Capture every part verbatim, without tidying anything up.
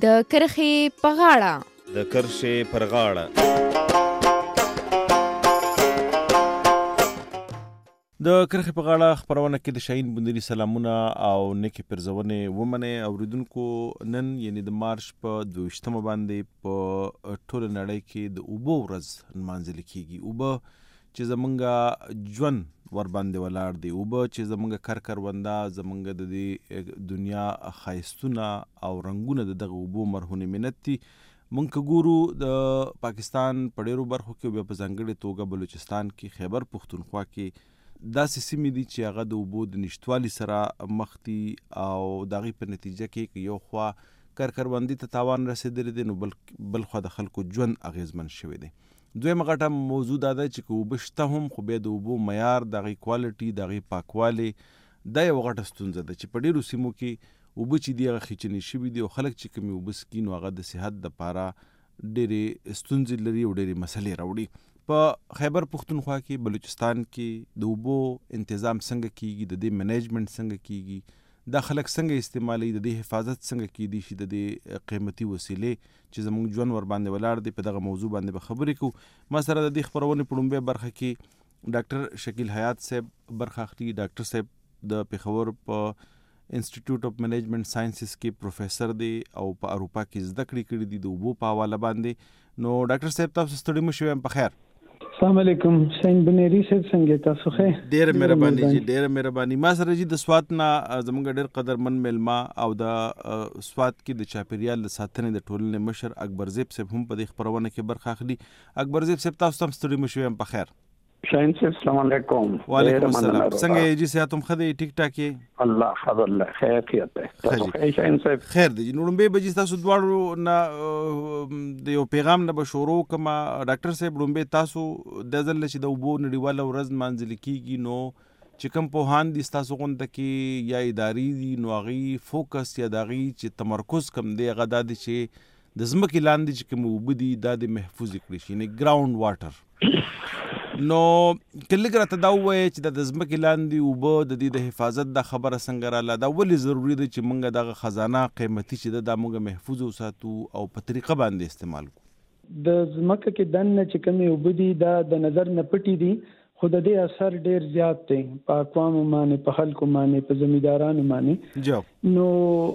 د کرښې په غاړه د کرښې پر غاړه د کرښې په غاړه خپرونه کې د شاهین بندري سلامونه او نیکې پرزونې ومنئ اوریدونکو. نن یعنی د مارچ په دویشتمه باندې په ټوله نړۍ کې د اوبو ورځ نمانځل کیږي. اوبه چې زمونږ ژوند ور باندې ولاړ دی، اوبه چې زمونږ کر کرونده، زمونږ د دې دنیا ښایستونه او رنګونه د دغه اوبو مرهون منت دي. مونږ که ګورو د پاکستان په ډېرو برخو کې، بیا په ځانګړې توګه بلوچستان کې، خیبر پښتونخوا کې داسې سیمې دي چې هغه د اوبو د نشتوالي سره مخ دي او د هغې په نتیجه کې یو خوا کر کروندې ته تاوان رسېدلی دی، نو بل بل خوا د خلکو ژوند اغېزمن شوی دی. دویمه غټه موضوع دا ده چې که اوبه شته هم، خو بیا د اوبو معیار، د هغې کوالټي، د هغې پاکوالی، دا یوه غټه ستونزه ده چې په ډېرو سیمو کې اوبه چې دي هغه خیچنې شوي دي او خلک چې کومې اوبه څښي نو هغه د صحت دپاره ډېرې ستونزې لري او ډېرې مسلې راوړي. په خیبر پښتونخوا کې، بلوچستان کې د اوبو تنظیم څنګه کیږي، د دې منیجمنټ څنګه کیږي، دا خلک څنګه استعمالوي، د دې حفاظت څنګه کیدی شي، د دې قیمتي وسیلې چې زموږ ژوند ور باندې ولاړ دی، په دغه موضوع باندې به خبرې کوو. ما سره د دې خپرونې په لومړۍ برخه کې ډاکټر شکیل حیات صاحب برخه اخلي. ډاکټر صاحب د پېښور په انسټیټیوټ اف منیجمنټ ساینسز کې پروفیسر دی او په اروپا کې زده کړې کړې دي د اوبو په حواله باندې. نو ډاکټر صاحب تاسو ستړي مه شئ، په خیر. السلام علیکم شاهین بندري صاحب، څنګه تاسو ښه؟ ډېره مهرباني جی، ډېره مهرباني. ما سره جی د سوات نه زموږ ډېر قدرمن میلمه او د سوات کې د چاپیریال د ساتنې د ټولنې مشر اکبر زیب صاحب هم په دې خپرونه کې برخه اخلي. اکبر زیب صاحب تاسو هم ستړي مه شئ، په خیر. شاهین صاحب السلام علیکم. وعلیکم السلام. څنګه یې جی؟ صحت هم ښه دی؟ ټیک ټاک یې؟ الله الحمدلله خیریت دی. تاسو ښه شاهین صاحب؟ خیر دی. نو لومبې به جی تاسو دواړو نه د یو پیغام نه به شروع کړم. ډاکټر صاحب لومبې تاسو د ځل چې د اوبو نړیواله ورځ نمانځل کیږي، نو چې کوم پوهان دي ستاسو غونډه کې یا ادارې دي، نو هغې فوکس یا د هغې چې تمرکز کوم دی هغه دا دی چې د ځمکې لاندې چې کوم اوبه دي دا د محفوظ کړي شي، یعنې ګراوند واټر. نو که لږ راته دا ووایې چې د ځمکې لاندې اوبه د دې د حفاظت دا خبره څنګه راله، دا ولې ضروري ده چې موږ دغه خزانه قیمتي چې ده دا موږ محفوظ وساتو او په طریقه باندې استعمال کړو؟ د ځمکه کې دننه چې کومې اوبه دي دا د نظر نه پټې دي، خو د دې اثر ډېر زیات دی په اقوامو باندې، په خلکو باندې، په زمیندارانو باندې. جواب نو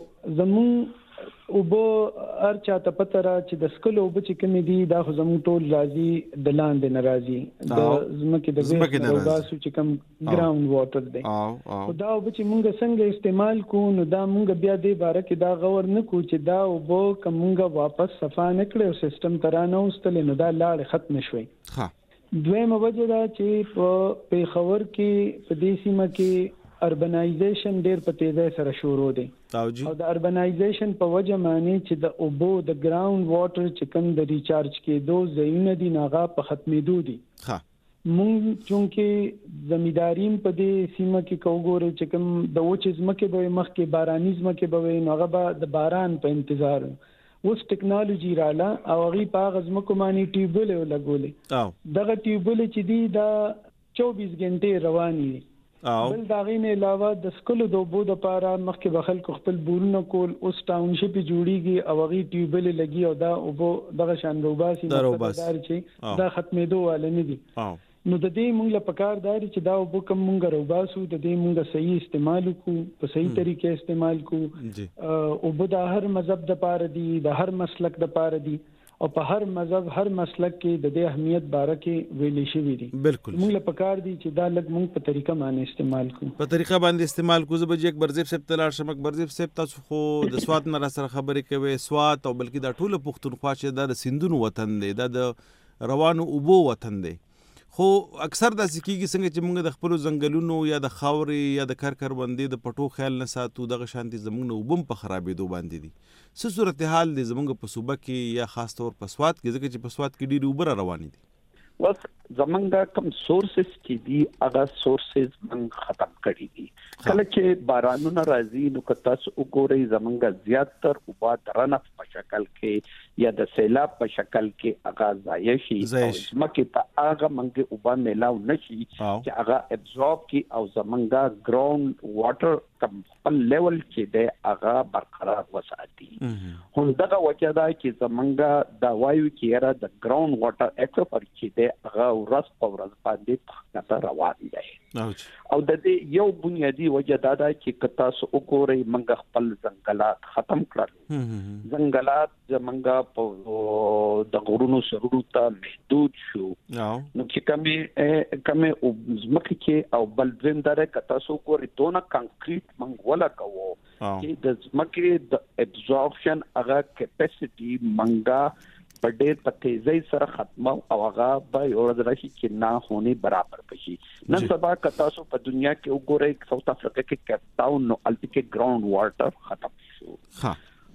زموږ اوبه هر چاته پته را چې د څښلو اوبه چې کومې دي دا خو زموږ ټول راځي د لاندې نه راځي، د ځمکې د ویسټ نه وباسو چې کوم ګراوند واټر دی. خو دا اوبه چې موږ څنګه استعمال کوو نو دا موږ بیا دې باره کې دا غور نه کوو چې دا اوبه که موږ واپس صفا نه کړې او سیسټم ته رانوستلې نو دا لاړې ختمې شوې. دویمه وجه دا چې په پېښور کې په دې سیمه کې اربنایزیشن ډېر په تیزۍ سره شروع دی او د اربنایزیشن په وجه باندې چې د اوبو د ګراوند واټر چې کوم د ریچارج کېدو ځایونه دي نو هغه په ختمېدو دي. مونږ چونکې زمینداریم په دې سیمه کې که وګورئ چې کوم د وچې ځمکې به وي، مخکې باراني ځمکې به وي، نو هغه به د باران په انتظار. اوس ټکنالوژي راله او هغې په هغه ځمکو باندې ټیوبولې ولګولې. دغه ټیوبولې چې دي دا چوبیس ګنټې روانې دي. بل د هغې نه علاوه د څښلو د اوبو دپاره مخکې به خلکو خپل بورونه کول، اوس ټاونشپ جوړېږي او هغې ټیوبلې لګي او دا اوبه دغه شان روباسي، مقصد چې دا ختمېدو واله نه دي. نو د دې موږ له پکار دا دی چې دا اوبه کوم موږ روباسو د دې موږ صحیح استعمال وکړو، په صحیح طریقې استعمال کړو. اوبه د هر مذهب دپاره دي، د هر مسلک دپاره دي او په هر مذهب هر مسلک کې د دې اهمیت باره کې ویلې شوي دي. بالکل موږ له پکار دي چې دا لږ موږ په طریقه باندې استعمال کړو. په طریقه باندې استعمال کړو. زه به جی اکبر زیب صاحب ته لاړ شم. اکبر زیب صاحب تاسو خو د سوات نه را سره خبرې کوئ. سوات او بلکې دا ټوله پښتونخوا چې دا د سیندونو وطن دی، دا د روانو اوبو وطن دی، خو اکثر داسې کېږي څنګه چې موږ د خپلو ځنګلونو یا د خاورې یا د کر کروندې د پټو خیال نه ساتو، دغه شانتې زموږ نه اوبه هم په خرابېدو باندې دي. څه صورتحال دی زموږ په صوبه کې یا خاص طور په سوات کې، ځکه چې په سوات کې ډېرې اوبه را روانې دي؟ بس زمونږ کوم سورسز چې دي هغه سورسز موږ ختم کړي دي. کله چې بارانونه راځي نو که تاسو وګورئ زمونږ زیاتر اوبه د رنف په شکل کې یا د سیلاب په شکل کې هغه ضایع شي او ځمکې ته هغه موږ اوبه میلاو نه شي چې هغه ابزورب کړي او زمونږ ګراوند واټر کم خپل لیول چې دی هغه برقرار وساتي. همدغه وجه ده چې زمونږ دا وایو چې یاره د ګراوند واټر ایکویفر چې دی هغه ورځ په ورځ باندې په کته روان دی. او د دې یو بنیادی وجه دا ده چې که تاسو وګورئ موږ خپل ځنګلات ختم کړل. ځنګلات زمونږ په د غرونو سرونو ته محدود شو. نو چې کمې کمې ځمکې کې او بل دریم دا ده که تاسو وګورئ دونه کانکریټ موږ ولګوو چې د ځمکې د ابزورپشن هغه کیپاسټي موږ په ډېر په تیزۍ سره ختمو او هغه به یو ورځ راشي چې نه هونی برابر بشي. نن سبا که تاسو په دنیا کې وګورئ ساوث افریقا کې کیپ ټاون نو الته کې ګراوند واټر ختم شو. ها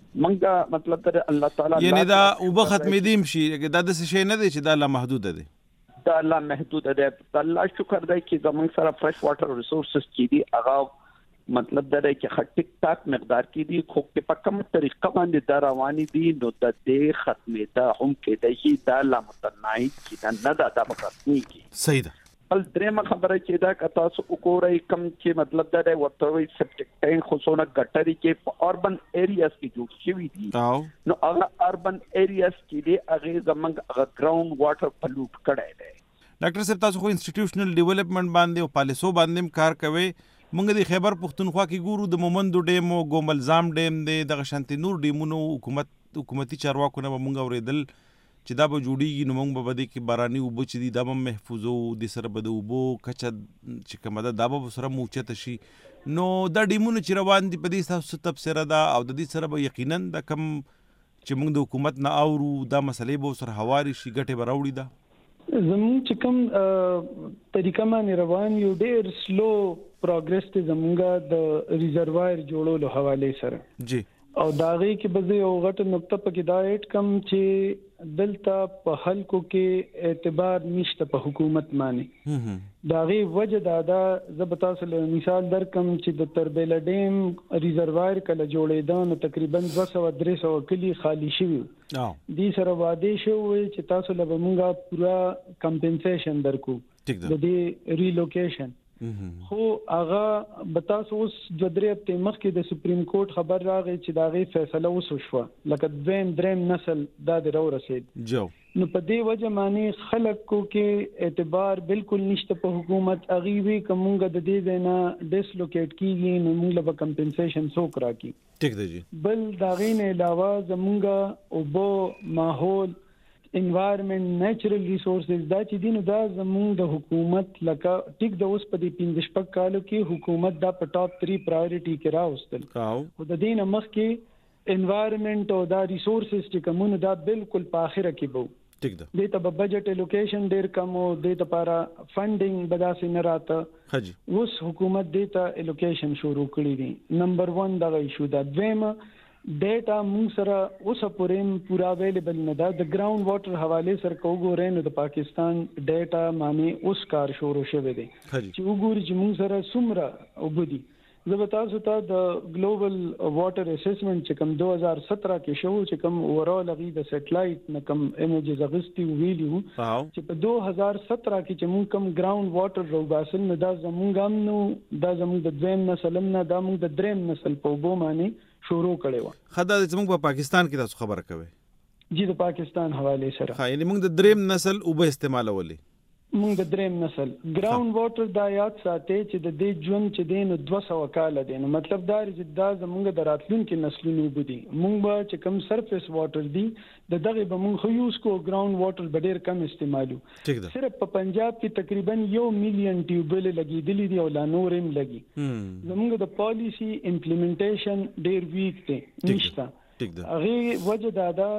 منګه مطلب ته الله تعالی یعنی دا وب ختمېدیم شي دا د څه شي نه دی چې دا لا محدود دی. دا لا محدود دی. الله شکر دی چې زموږ سره فرش واټر ریسورسز چې دي هغه مطلب دا دی چې خټک تاک مقدار کې دي خو په کوم طریقه باندې دا رواني دي نو د دې ختمه دا هم کې د شي دا لا متناهي چې نه دا د مقصدي کې صحیح ده. بل درېمه خبره چې دا که تاسو وګورئ کوم چې مطلب دا دی ورته وي سپټیک ټینک خصوصا ګټري کې په اربن ایریاز کې جوړ شوی دي نو هغه اربن ایریاز کې دي هغه زمونږ هغه ګراوند واټر پلوټ کړی دی. ډاکټر صاحب تاسو خو انسټیټیوشنل ډیولپمنٹ باندې او پالیسو باندې کار کوي. مونږ د خیبر پښتونخوا کې ګورو د مومندو ډیم او ګوملزام ډیم دی دغه شانتي نور ډیمونو حکومت حکومتي چارواکو نه مونږ اوریدل چې دا به جوړیږي نو مونږ به بده کې باراني اوبه چې دي دا به محفوظ او د سره به د اوبو کچه چې کومه ده دا به سره موچته شي. نو دا ډیمونو چې روان دي په دې تاسو تبصره ده او د دې سره به یقینا د کم چې مونږ د حکومت نه اورو دا مسلې به سره هواري شي ګټه به راوړي. ده زموږ چې کوم طریقه باندې روان یو ډېر سلو پروګرس ته زمونږ د ریزروایر جوړولو حواله سره جی او داغه کې به یو غټ نقطه پکې دا ایټ کم چې دلته په خلکو کې اعتبار نشته په حکومت باندې. داغه وجه دا دا زبتا سره مثال درکم چې د تربیل ډیم ریزروایر کله جوړېدل نو تقریبا دوه سوه درې سوه کلی خالی شوی. دې سره واده شوی چې تاسو له موږ پورا کمپنسیشن درکو د دې ریلوکیشن. خو هغه بتاسو اوس د درې هفته مخکې د سپریم کورټ خبر راغی چې دا غي فیصله وسو شو لکه دویم دریم نسل دا درو رسید جو نو په دې وجه معنی خلکو کې اعتبار بالکل نشته په حکومت اغي وی کومګه د دې نه ډیسلوکیټ کیږي نو موږ له کمپنسیشن سو کرا کی ټیک دی جی. بل دا غي نه علاوه زمونږه او بو ماحول انوایرنمنت نیچرل ریسورسز دا چې دینو دا زموږ د حکومت لکه ټیک د اوس په دې پنځه شپږ کالو کې حکومت دا په ټاپ تین پرایورټي کې راوستل او د دې نه مخکې انوایرنمنت او دا ریسورسز چې کومونه دا بالکل په اخره کې بو ټیک ده. دې ته بجټ الوکیشن ډیر کم او دې ته لپاره فندینګ بداسې نه راته حجی اوس حکومت دې ته الوکیشن شروع کړی دي. نمبر ون دا ایشو دا دویمه ډیټا موږ سره اوسه پورې پورا اویلیبل نه ده. د ګراوند واټر حواله سره کوګورې نو د پاکستان ډیټا معنی اوس کار شروع شوه دی چې وګوري چې موږ سره څومره وبدي. زه به تاسو ته د ګلوبل واټر اسسمنت چې کوم دوه هزار سطر کې شو چې کوم اورال غي د سټلایټ نه کوم ایمیجز اغستی ویلیو چې په دوه هزار سطر کې چې موږ کوم ګراوند واټر روباسل نه دا زموږ هم نو دا زموږ د دویم نسل نه دا موږ د دریم نسل په وبو معنی شروع کړي و. خدای دې موږ په پاکستان کې تاسو خبره کوي جی د پاکستان حواله سره ها یعنی موږ د دریم نسل او به استعمالولې موږ د دریم نسل ګراوند واټر دا یاد ساتي چې د دې ژوند چې دین دوه سوه کال دی نو مطلب دا چې دا زموږ د راتلونکو نسلونو وبدي. موږ به چې کوم سرفیس واټر دی د دغه به موږ خو یوز کو ګراوند واټر به ډیر کم استعمالو. صرف په پنجاب کې تقریبا یو میلیون ټیوبل لګیدلې دي او لا نورم لګي. زموږ د پالیسی امپلیمنټیشن ډیر ویک دی نشته. هغه وجه دا ده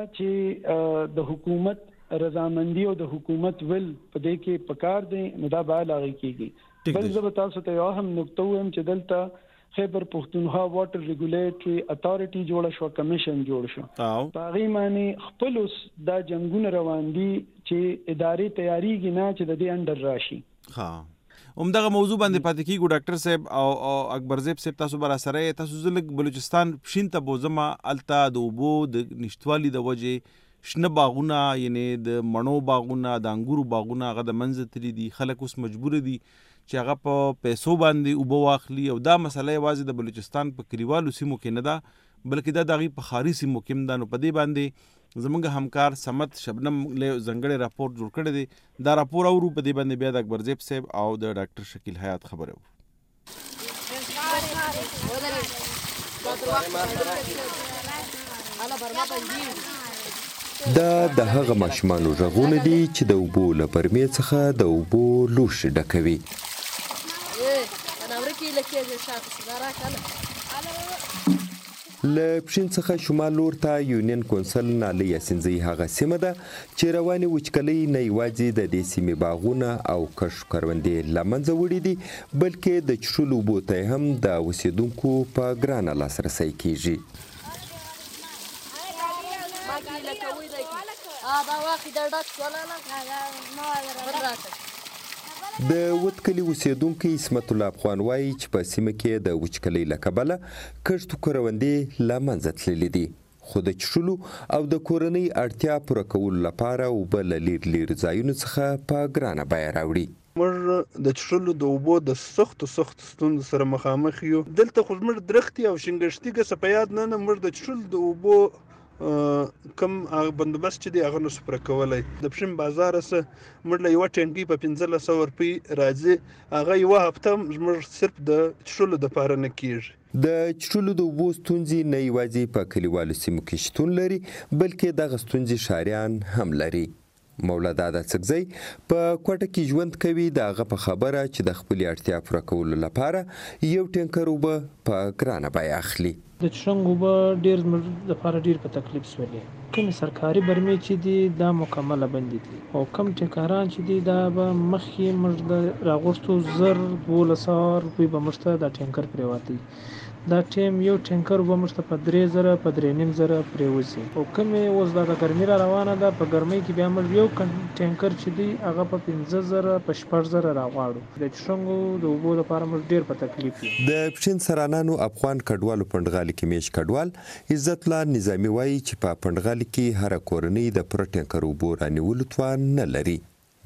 چې د حکومت رضامندی او د حکومت ول په دې کې پکار دي نو دا به لاغي کیږي. بل زه به تاسو ته یو هم نقطه وایم چې دلته خیبر پښتونخوا واټر ریګولیټری اتھارټي جوړه شو کمیشن جوړ شو په هغه معنی خپل دا جنگونه روان دي چې ادارې تیاریږي نه چې د دې انډر راشي. ها همدغه موضوع باندې پاتې کیږو ډاکټر صاحب او اکبر زیب صاحب تاسو بر سره تاسو زلک بلوچستان شین ته بوزما التا د وبو د نشټوالي د وجه شنه باغونه یعنی د مڼو باغونه د انګورو باغونه هغه د منځ تری دي خلک اوس مجبور دي چې هغه په پیسو باندې اوبه واخلي او دا مسله یوازې د بلوچستان په کلیوالو سیمو کې نه ده بلکې دا د هغې په ښاري سیمو کې هم ده. نو په دې باندې زموږ همکار صمد شبنم له ځانګړی راپور جوړ کړی دی. دا راپور اورو په دې باندې بیا د اکبرزیب صاحب او د ډاکټر شکیل حیات خبره وو. دا د هغه ماشومانو غږونه دي چې د اوبو له برمې څخه د اوبو لوښي ډکوي. له پښین څخه شمال لور ته یونین کونسل نالۍ یاسینزۍ هغه سیمه ده چې روانې وچکلۍ نه یوازې د دې سیمې باغونه او کښت کروندې له منځه وړي دي بلکې د څښلو اوبو ته هم د اوسېدونکو په ګرانه لاسرسی کیږي. د وتکلي اوسېدونکی اسمت الله افغان وایي چې په سیمه کې د وچکلۍ له کبله کښت کروندې له منځه تللي دي خو د څښلو او د کورنۍ اړتیا پوره کولو لپاره اوبه له لیر لیر ځایونو څخه په ګرانه بیه راوړي. موږ د څښلو د اوبو د سختو سختو ستونزو سره مخامخ یو. دلته خو زموږ درختي او شینګشتي ګسه په یاد نه نه موږ د څښلو د اوبو کم بندوبست چې دی هغه نشو پوره کولی. د پښین بازار څخه موږ له یوه ټینکۍ په پنځلس سوه روپۍ راځي هغه یوه هفته زموږ صرف د څښلو دپاره نه کېږي. د څښلو د اوبو ستونزې نه یوازې په کلیوالو سیمو کې شتون لري بلکې دغه ستونزې ښاریان هم لري. مولا دادا څکزی په کوټه کې ژوند کوي. د هغه په خبره چې د خپلې اړتیا پوره کولو لپاره یو ټینکر اوبه په ګرانه بیه اخلي. د څښنګ اوبه ډېر زموږ لپاره ډېر په تکلیف شولې. کومې سرکاري برمې چې دي دا مکمله بندې دي او کم ټینکران چې دي دا به مخکې موږ د راغوښتو زر دولس سوه روپۍ به موږ ته دا ټینکر پرېواتی. دا ټیم یو ټینکر به موږ ته په درې زره په درې نیم زره پرېوځي او کومې اوس دا د ګرمي را روانه ده په ګرمۍ کې بیا موږ یو ټینکر چې دی هغه په پنځه زره په شپږ زره راغواړو. د څښنګو د اوبو لپاره موږ ډېر په تکلیف یو. د پښین سرانانو افغان کډوالو پنډغالي کې میش کډوال عزت الله نظامي وایي چې په پنډغالي کې هره کورنۍ د پوره ټینکر اوبو رانیولو توان نه لري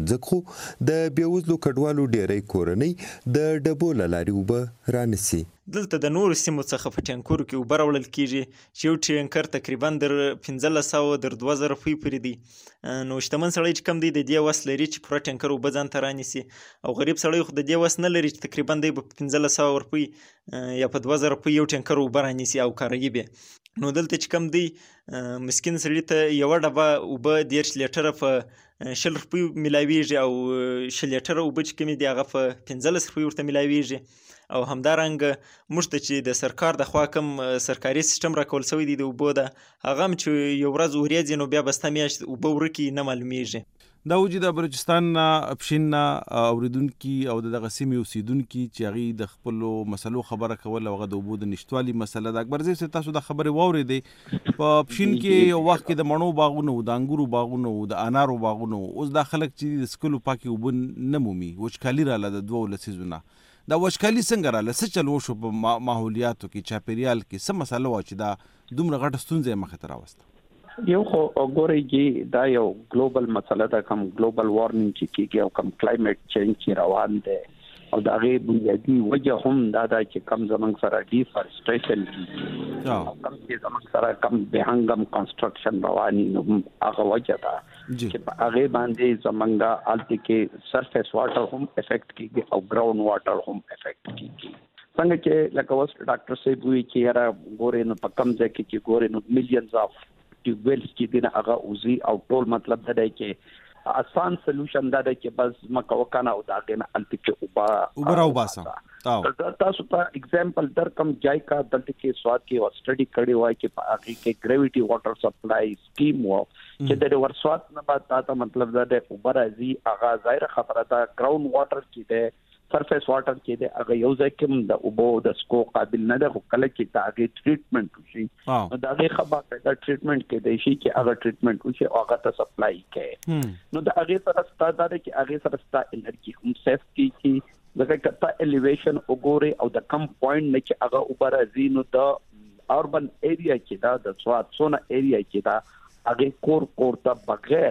ځکه د بېوزلو کډوالو ډېری کورنۍ د ډبو له لارې اوبه رانیسي. دلته د نورو سیمو څخه په ټینکرو کې اوبه راوړل کېږي چې یو ټینکر تقریبا در پنځلس سوه در دوه زره روپۍ پورې دی. نو شتمن سړی چې کم دی د دې وس لري چې پوره ټینکر اوبه ځان ته رانیسي او غریب سړی خو د دې وس نه لري چې تقریبا دی په پنځلس سوه روپۍ یا په دوه زره روپۍ یو ټینکر اوبه رانیسي او کاروي به. نو دلته چې کم دی مسکین سړي ته یوه ډبه اوبه دېرش لیټره په شل روپۍ میلاویږي او شل لیټره اوبه چې کومې دي هغه په پنځلس روپۍ ورته میلاویږي. او همدارنګه موږ ته چې د سرکار د خوا کوم سرکاري سیستم راکول شوی دی د اوبو ده هغه هم چې یو ورځ وریځي نو بیا به ستا میاشت اوبه ورکي نه معلومیږي. دا وجود د بلوچستان نه پښین نه اوریدونکي او دغه سیمې اوسیدونکي چې هغې د خپلو مسلو خبره کول او هغه د اوبو د نشتوالي مسله ده. اکبرزی صاحب تاسو دا خبرې واورېدې په پښین کې یو وخت کې د مڼو باغونه و د انګورو باغونه و د انارو باغونه و اوس دا خلک چې د څښلو پاکې اوبه نه مومي وچکالي راله د دوو لسیزونه. دا وچکالي څنګه راله څه چل وشو په ماحولیاتو کې چاپیریال کې څه مسله وه چې دا دومره غټه ستونزه یې مخې ته راوسته؟ یو خو ګورئ دا یو ګلوبل مسله ده کوم ګلوبل وارمنګ چې کېږي او کوم کلایمټ چینج چې روان دی او د هغې بنیادي وجه هم دا ده چې کم زموږ سره ډیفارسټریشن کېږي او کم چې زموږ سره کم بېهنګم کنسټرکشن رواني نو هغه وجه ده چې په هغې باندې زموږ هلته کې سرفیس واټر هم افیکټ کېږي او ګراوند واټر هم افیکټ کېږي. څنګه چې لکه اوس ډاکټر صاحب وایي چې یاره ګورې نو په کم ځای کې چې ګورې نو ملیونز اف ټیوبویلز چې دي نه هغه اوځي او ټول مطلب دا دی چې آسان سولوشن دا دی چې بس مکه وکنه او دا غنه الته کې اوبه اوبه راوباسه. تاسو ته اگزامپل در کم جای کا دلته کې سواد کې او سټډي کړي وای چې په هغه کې ګریویټي واټر سپلای سکیم و چې د ورسوات نه بعد دا مطلب دا دی اوبه راځي هغه ظاهر خبره ده ګراوند واټر کې ده سرفیس واټر کې ده هغه یو ځای کې د اوبو د سکو قابل نه ده خو کله چې دا هغه ټریټمنټ وشي نو دا هغه خبره دا ټریټمنټ کې دی شي چې هغه ټریټمنټ وشي او هغه ته سپلای کوي نو دا هغه سره ستاسو دا چې هغه سره ستاسو انرژي هم سیف کیږي دغه کته الیویشن وګوري او د کم پوینټ نه چې هغه اوپر ازي نو د اربن ایریا کې دا د سواد سونه ایریا کې دا هغه کور کور ته بغیر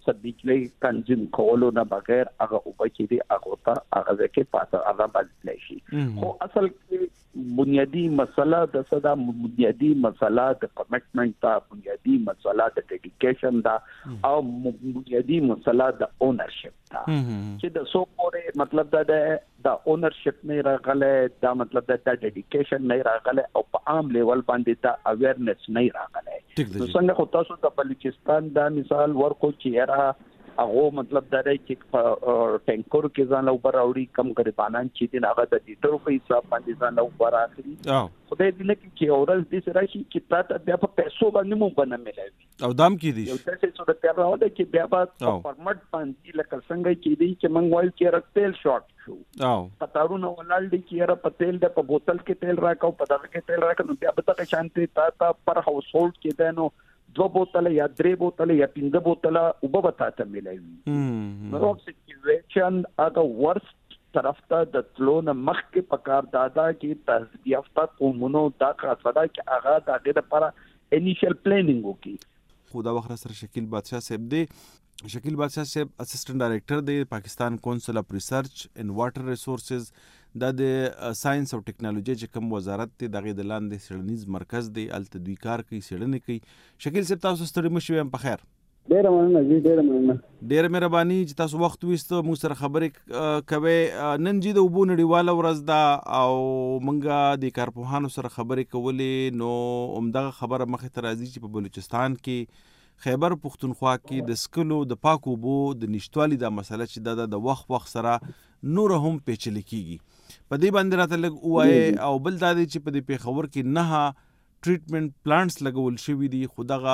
د بجلی تنظیم کولو نه بغیر هغه اوبه چې دی هغه ته هغه کې پاتې هغه بدلی شي. خو اصل کې بنیادی مسله د صدا بنیادی مسله د کمټمنټ دا بنیادی مسله د ډیډیکیشن دا او بنیادی مسله د اونرشپ دا چې د سو پورې مطلب دا د اونرشپ نه راغله دا مطلب دا د ډیډیکیشن نه راغله او په عام لیول باندې دا اویرنس نه راغله. نو څنګه خو تاسو د بلوچستان دا مثال ورکو چې را هغه مطلب دا دی چې ټینکر کې ځان او براوړي کم غریبانان چې دین هغه د لیټر په حساب باندې ځان او براخري خدای دې نه کې اورل دې راشي چې تاسو بیا په پیسو باندې مو باندې ملایي او دام کې دي یو څه څه د پیرا ودا چې بیا په پرمټ باندې لکه څنګه چې دي چې موږ وایو چې رتل شارټ شو او پتاړو ولال دي چې را په تیل د په بوتل کې تیل راکاو په دغه کې تیل راکاو نو بیا به تاسو شانتي تا پر هاوس هولډ کې ده نو دو بوتله یا درې بوتله یا پنځه بوتله اوبه به تاسو ملایي. نو سچویشن هغه ورست طرف ته د تلون مخ کې پکار دادا کې تهذیب یافته قومونو دا خاصه کې هغه د دې لپاره انیشل پلانینګ وکي. خدا وخت سره شکیل بادشاہ صاحب دی. شکیل بادشاہ صاحب اسسټنټ ډایریکټر دی پاکستان کونسل اف ریسرچ ان واټر ریسورسز دا د ساينس او ټیکنالوژي چې کوم وزارت ته دغه د لاندې سړنیز مرکز دی الته دوی کار کوي سړنې کوي. شکیل صاحب تاسو ستړي مشو هم په خیر. ډیر مننه جی ډیر مننه. ډیر مهرباني چې تاسو وخت وستو موږ سره خبرې کوي. نن جی د وبو نړیواله ورځ دا او مونږه د کارپوهانو سره خبرې کولې نو همدغه خبره مخه ته راځي چې په بلوچستان کې خیبر پختونخوا کې د سکلو د پاکو بو د نشټوالي دا مسله چې د د وخت وخت سره نور هم پیچلې کیږي. په دې باندې راته لګ وای او بل دا دی چې په دې پیښور کې نه ټریټمنټ پلانټس لګول شوی دي خو دغه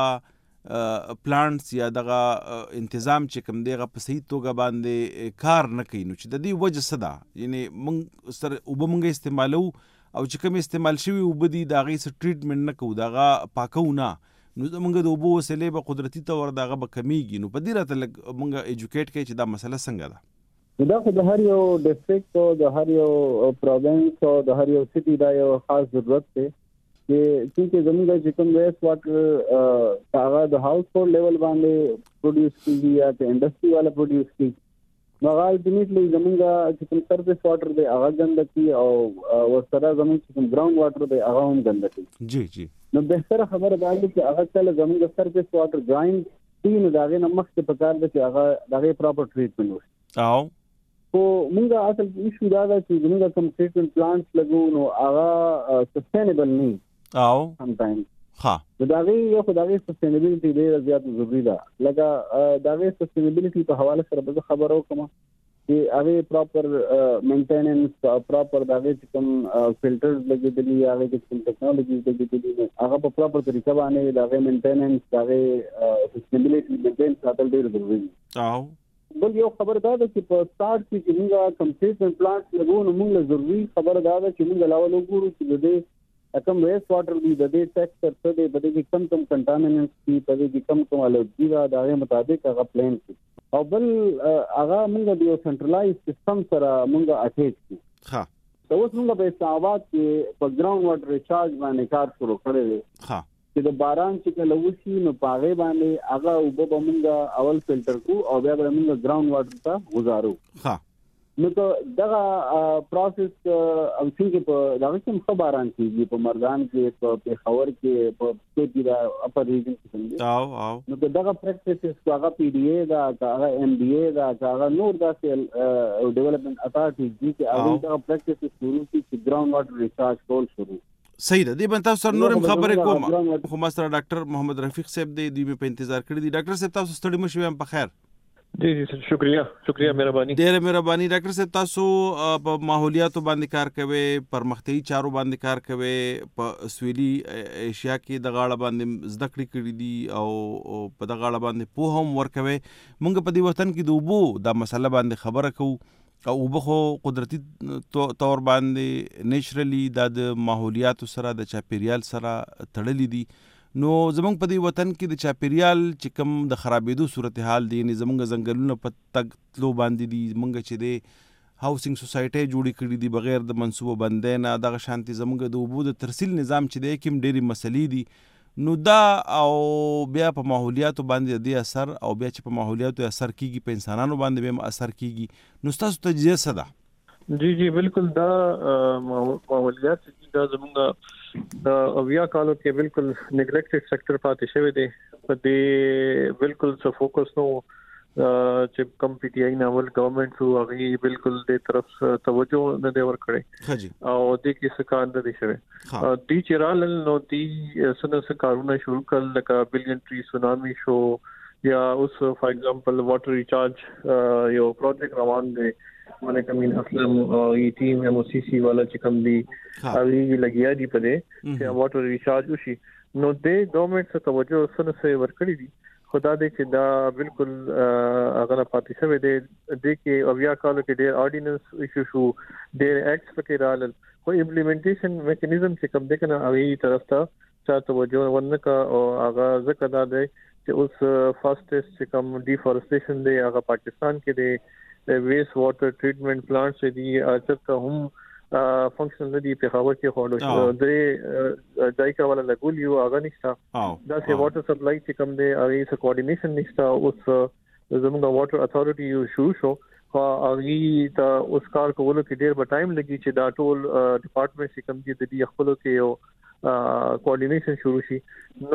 پلانټس یا دغه تنظیم چې کوم دیغه په صحیح توګه باندې کار نه کوي. نو چې د دې وجه څه ده یعنی موږ سره اوبه موږ استعمالو او چې کوم استعمال شوی اوبه دي د هغې څه ټریټمنټ نه کوو دغه پاکو نه نو زمونږ د اوبو وسیلې به قدرتي طور دغه به کمیږي. نو په دې راته لږ موږ ایجوکیټ کوي چې دا مسله څنګه ده. دا خو د هر یو ډسټرکټ او د هر یو پروینس او د هر یو سټي دا یو خاص ضرورت دی چې چې زموږ چې کوم ویسټ واټر هغه د هاوس هولډ لیول باندې پروډوس کیږي یا د انډستری والا پروډوس کیږي نو هغه الټیمیټلی زموږ چې کوم سرفیس واټر دی هغه ګنده کی او ورسره زموږ چې کوم ګراوند واټر دی هغه هم ګنده کی. جی جی نو بهتره خبره ده چې هغه کله زموږ سرفیس واټر جوائن کیږي نو دا غي نمخ ته پکار دی چې هغه دغه پراپر ټریټمنټ وشي. او خو مونږه اصل ایشو دا ده چې زموږ کوم ټریټمنټ پلانټس لګو نو هغه سسټینبل نه او سم ټایم ها دا غي یو خدای سسټینبیلیټي ډیره زیات ضروری ده. لکه دا غي سسټینبیلیټي په حواله سره به خبرو کوم چې هغه پراپر مینټیننس پراپر دا غي کوم فلټرز لګیدلی هغه کوم ټیکنالوژي لګیدلی هغه په پراپر طریقه باندې دا غي مینټیننس دا غي سسټینبیلیټي مینټین ساتل ډیر ضروری ده. او بل یو خبر دا ده چې په سٹارټ کې چې موږ کمپلیټ پلانټ لګو نو موږ ضروري خبر دا ده چې موږ لاول وګورو چې د دې کم ویسٹ واټر دی د دې ټیکسچر څه دی د دې کم کم کنټامیننټس دي د دې کم کم الرجی دا د هغه مطابق هغه پلان کی او بل هغه موږ د یو سنټرلایز سیستم سره موږ اټیچ کی. ها نو اوس موږ په استعمال کې په ګراوند واټر ریچارج باندې کار شروع کړی دی. ها چې د باران چې کله وشي نو پاغه باندې هغه اوبه به موږ اول فلټر کو او بیا به موږ ګراوند واټر ته گزارو. ها نو ته دغه پروسس او څنګه په دغه کوم خبران کیږي په مردان کې په پیښور کې په سټي دا اپر ریجن کې او او نو دغه پریکټیسز هغه پی ډی ای دا هغه ایم ډی ای دا هغه نور داسې ډیولپمنٹ اتارټي دي چې هغه دغه پریکټیسز شروع کړي چې ګراوند واټر ریچارج کول شروع. صحیح ده. دی بنتاسو سره نورم خبرې کوم خو ماستر ډاکټر محمد رفیق صاحب دی دوی په انتظار کړی دی. ډاکټر صاحب تاسو ستړي مشوي هم په خیر. جی جی شکریہ شکریہ مهرباني ډېر مهرباني. ډاکټر صاحب تاسو په ماحولیاتو باندې کار کوي پرمختیايي چارو باندې کار کوي په سویلي ایشیا کې د غاړه باندې زده کړې کړې دي او په د غاړه باندې پوه هم ورکوي. موږ په دې وطن کې د اوبو دا مسله باندې خبره کوو او اوبه خو قدرتي طور باندې نیچرلی دا د ماحولیاتو سره د چاپیریال سره تړلې دي. نو زمونږ په دې وطن کې د چاپیریال چې کوم د خرابېدو صورتحال دی یعنې زمونږ ځنګلونه په تګ تلو باندې دي زمونږ چې دی هاوسنګ سوسایټۍ جوړې کړي دي بغیر د منصوبه بندۍ نه دغه شانتي زمونږ د اوبو د ترسیل نظام چې دی کوم ډېرې مسلې دي نو دا او بیا په ماحولیاتو باندې د اثر او بیا چې په ماحولیاتو اثر کیږي په انسانانو باندې به اثر کیږي نو تاسو تجزیه څه ده؟ جی جی بالکل دا ماحولیات دا زموږ د اویا کالو کې بالکل نیګلیکټډ سېکټر پاتې شوی دی په دې بالکل څه فوکس نو چې کم پی ټی آی ناول گورنمنت سو هغه بالکل د طرف توجه نه دی ورکړي خجی او د کې څه کار نه دي شوی دی چرال نو دی سن څه کارونه شروع کړل لکه بلین ټری سونامي شو یا اوس فار ایگزامپل واټر ریچارج یو پروجیکټ روان دی مله کمین اسلم ای ټیم ایم او سی سی والا چې کم دی هغه لګیا دی په دې چې واټر ریچارج وشي نو د گورنمنت څخه توجه سن څه ورکړي دي خدا دې چې دا بالکل هغه پاتې شوی دی د کې اویا کالو کې ډېر آرډیننس ایشو شو ډېر اکټس پکې رالل خو امپلیمنټیشن میکانیزم چې کوم دی کنه هغه طرف ته چا توجه ورنکا او هغه ځکه دا دی چې اوس فاستست چې کوم ډیفورسټیشن دی هغه پاکستان کې دی ویسٹ واټر ټریټمنټ پلانټس دی چې هم فنکشنل ندی په خبر کې خورلو درې دایکا ولا لګول یو هغه نشته دا سه واټر سپلای چې کوم دی هغه سره کوارډینیشن نشته اوس زموږ واټر اتھارټي یو شو شو هغه ته اوس کار کولو کې ډیر به ټایم لګي چې دا ټول ډپارټمنټ چې کوم دي د دې خپل کې یو کوارډینیشن شروع شي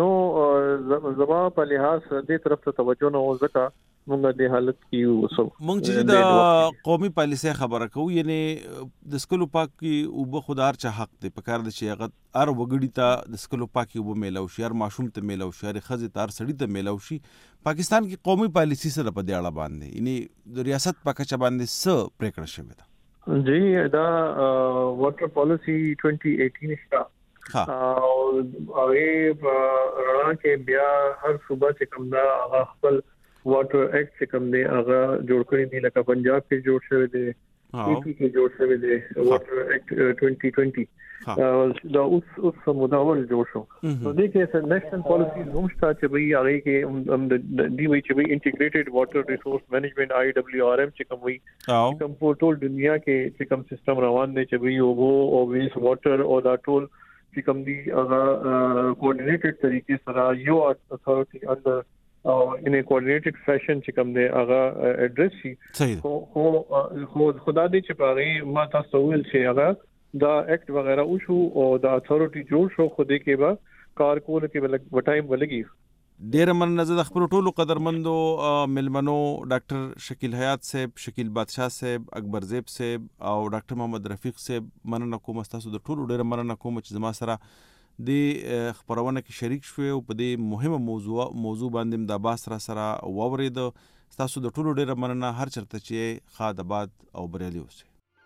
نو زما په لحاظ دې طرف ته توجه نه وځه مونږ د حالت کې وسو مونږ چې د قومي پالیسي خبره کوو یعنی د سکلو پاک کې او به خدار چا حق دی په کار د چې هغه ار وګړي ته د سکلو پاک کې وب میلاو شي هر ماشوم ته میلاو شي هر خزه تار سړی ته میلاو شي پاکستان کې قومي پالیسي سره په دې اړه باندې یعنی د ریاست پاک چا باندې څه پریکړه شوی ده؟ جی دا واټر پالیسی twenty eighteen شته او هغه رڼا کې بیا هر صوبه چې کوم دا هغه خپل واټر ایکټ چې کوم دی هغه جوړ کړی دی لکه پنجاب کې جوړ شوی دی پی پی کې جوړ شوی دی واټر ایکټ twenty twenty دا اوس اوس مداول جوړ شو نو دې کې نېشنل پالیسي هم شته چې وی هغه کې هم د دی وی چې وی انټیګریټډ واټر ریسورس مینجمنت آی ډبلیو آر ایم چې کوم وی کوم په ټول دنیا کې چې کوم سیستم روان دی چې وی او او ویس واټر او دا ټول چې کوم دی هغه کوارډینیټډ طریقې سره یو اتھارټي اندر او ان ا کوارډینیټډ فیشن چې کوم دی هغه اډریس شي خو خو خدا دې چې پاره ما تاسو ویل چې هغه دا ایکټ وغیرہ او شو او دا اتھارټي جوړ شو خو دې کې به کار کول کې ولګ ټایم ولګي ډیر من نظر خبرو ټولو قدرمندو ملمنو ډاکټر شکیل حیات صاحب شکیل بادشاہ صاحب اکبر زیب صاحب او ډاکټر محمد رفیق صاحب مننه کوم تاسو د ټولو ډیر مننه کوم چې زما سره د خبرونه کې شریک شوي او په دې مهمه موضوع موضوع باندې د باس را سره واورید تاسو د ټولو ډیره مننه هر چرته چې خاد آباد او بریالي اوسئ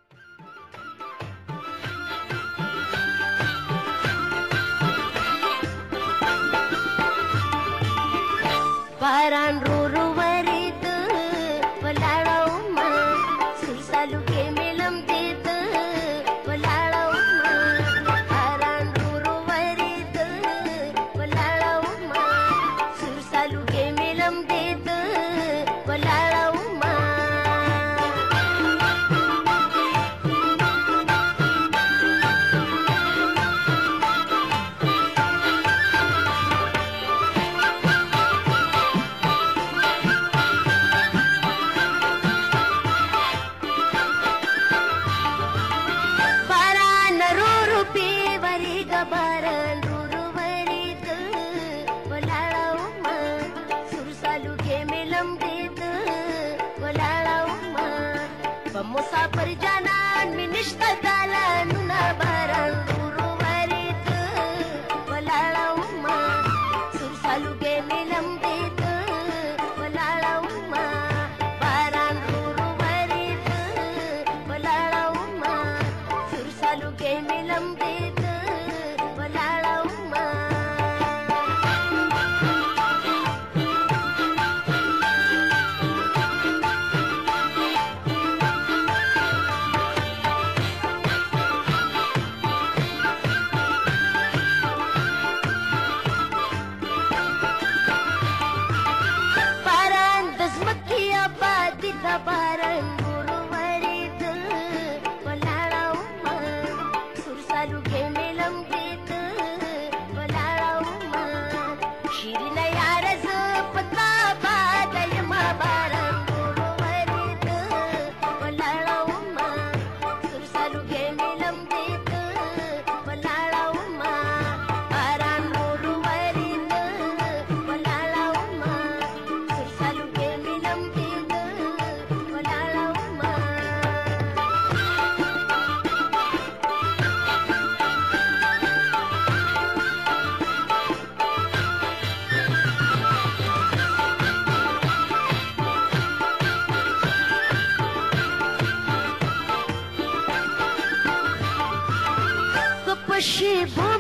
باران رو رو ورید ولاړو ما سلسلو کې ملم دید ولاړو ما باران رو رو ورید ولاړو ما سلسلو کې ملم دید ولاړو ما مسافر جانان می نشتا دالانو نا باران ورو ورید ولاړو ما سرسالو کې ملم دید ولاړو ما باران ورو ورید ولاړو ما سرسالو کې ملم دید ولاړو ما شي